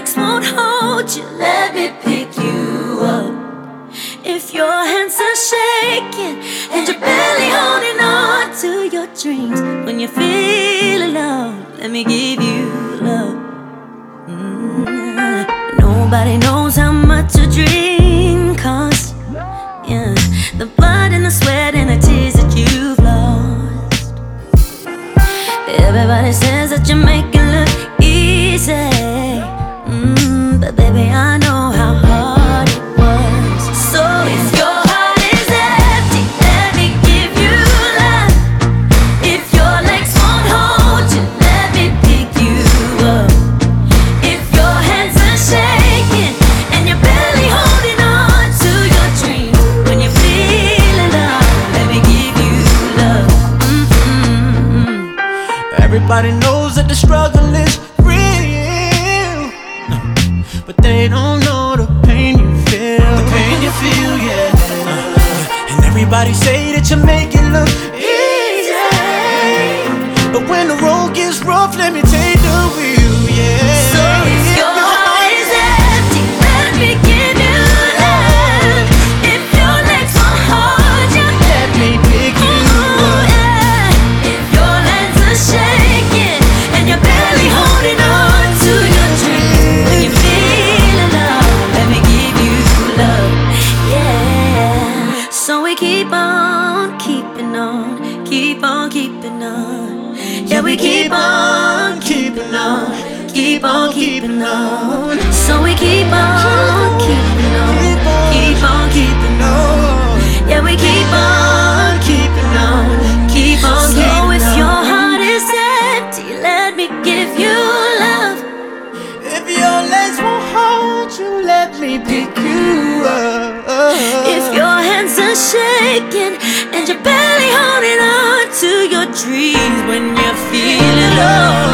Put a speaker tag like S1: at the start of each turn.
S1: legs won't hold you, let me pick you up. If your hands are shaking and you're barely holding on to your dreams, when you feel alone, let me give you love. Nobody knows how much a dream costs. Yeah, the blood and the sweat and the tears that you've lost. Everybody says that you make it look easy, but baby, I know how hard it was. So if your heart is empty, let me give you love. If your legs won't hold you, let me pick you up. If your hands are shaking and you're barely holding on to your dreams, when you feel alone, let me give you love.
S2: Everybody knows that the struggle is real, but they don't know the pain you feel. The pain you feel, yeah. And everybody say that you make it look easy, but when the road gets rough, let me take the wheel, yeah.
S1: So if your heart is empty, let me give you love. If your legs won't hold you,
S2: Let me pick you up.
S1: yeah. If your hands are shaking and you're barely holding on to your dreams, when you feel alone, let me give you love, yeah. So we keep on keeping on, keep on keeping on. Yeah, we keep on keeping on, keep on keeping on. So we keep on keeping on, keep on keeping on. Yeah, we keep on keeping on, keep on keeping on. So if your heart is empty, let me give you love.
S2: If your legs won't hold you, let me pick you up.
S1: If your hands are shaking and you're barely holding on to your dreams, when you feel alone,